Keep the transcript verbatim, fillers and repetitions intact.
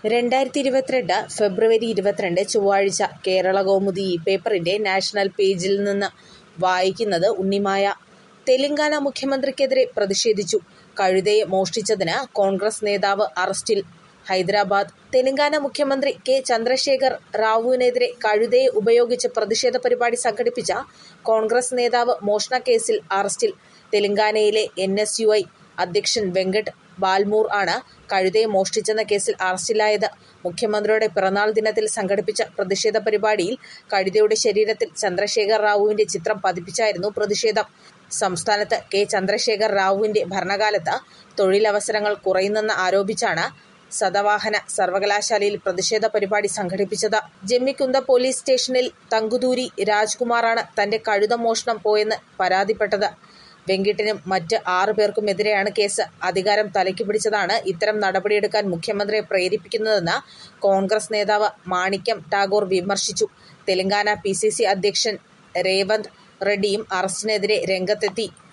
രണ്ടായിരത്തി ഇരുപത്തിരണ്ട് ഫെബ്രുവരി ഇരുപത്തിരണ്ട് ചൊവ്വാഴ്ച കേരളകൗമുദി ഈ പേപ്പറിന്റെ നാഷണൽ പേജിൽ നിന്ന് വായിക്കുന്നത് ഉണ്ണിമായ. തെലങ്കാന മുഖ്യമന്ത്രിക്കെതിരെ പ്രതിഷേധിച്ചു. കഴുതയെ മോഷ്ടിച്ചതിന് കോൺഗ്രസ് നേതാവ് അറസ്റ്റിൽ. ഹൈദരാബാദ്. തെലങ്കാന മുഖ്യമന്ത്രി കെ ചന്ദ്രശേഖർ റാവുവിനെതിരെ കഴുതയെ ഉപയോഗിച്ച് പ്രതിഷേധ പരിപാടി സംഘടിപ്പിച്ച കോൺഗ്രസ് നേതാവ് മോഷണക്കേസിൽ അറസ്റ്റിൽ. തെലങ്കാനയിലെ എൻ എസ് യു ഐ അധ്യക്ഷൻ വെങ്കട്ട് ബാൽമൂർ ആണ് കഴുതയെ മോഷ്ടിച്ചെന്ന കേസിൽ അറസ്റ്റിലായത്. മുഖ്യമന്ത്രിയുടെ പിറന്നാൾ ദിനത്തിൽ സംഘടിപ്പിച്ച പ്രതിഷേധ പരിപാടിയിൽ കഴുതയുടെ ശരീരത്തിൽ ചന്ദ്രശേഖർ റാവുവിന്റെ ചിത്രം പതിപ്പിച്ചായിരുന്നു പ്രതിഷേധം. സംസ്ഥാനത്ത് കെ ചന്ദ്രശേഖർ റാവുവിന്റെ ഭരണകാലത്ത് തൊഴിലവസരങ്ങൾ കുറയുന്നെന്ന് ആരോപിച്ചാണ് സതവാഹന സർവകലാശാലയിൽ പ്രതിഷേധ പരിപാടി സംഘടിപ്പിച്ചത്. ജമ്മികുന്ദ പോലീസ് സ്റ്റേഷനിൽ തങ്കുതൂരി രാജ്കുമാറാണ് തന്റെ കഴുത മോഷണം പോയെന്ന് പരാതിപ്പെട്ടത്. വെങ്കിട്ടിനും മറ്റ് ആറു പേർക്കുമെതിരെയാണ് കേസ്. അധികാരം തലയ്ക്ക് പിടിച്ചതാണ് ഇത്തരം നടപടിയെടുക്കാൻ മുഖ്യമന്ത്രിയെ പ്രേരിപ്പിക്കുന്നതെന്ന് കോൺഗ്രസ് നേതാവ് മാണിക്യം ടാഗോർ വിമർശിച്ചു. തെലങ്കാന പി സി സി അധ്യക്ഷൻ രേവന്ത് റെഡ്ഡിയും അറസ്റ്റിനെതിരെ രംഗത്തെത്തി.